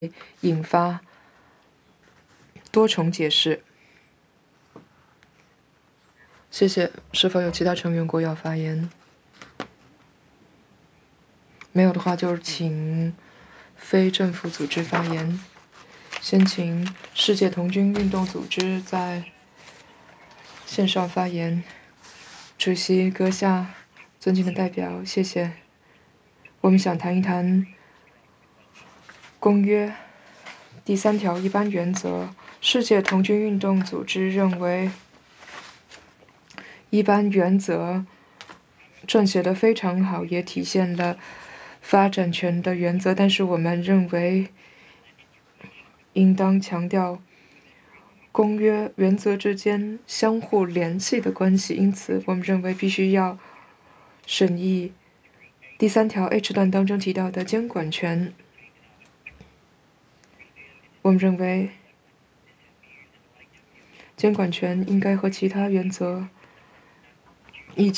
引发多重解释。谢谢。是否有其他成员国要发言？没有的话，就请非政府组织发言。先请世界童军运动组织在线上发言。主席阁下，尊敬的代表，谢谢。我们想谈一谈公约第3条一般原则。世界童军运动组织认为，一般原则撰写得非常好，也体现了发展权的原则，但是我们认为应当强调公约原则之间相互联系的关系，因此我们认为必须要审议第3条 H 段当中提到的监管权。我们认为监管权应该和其他原则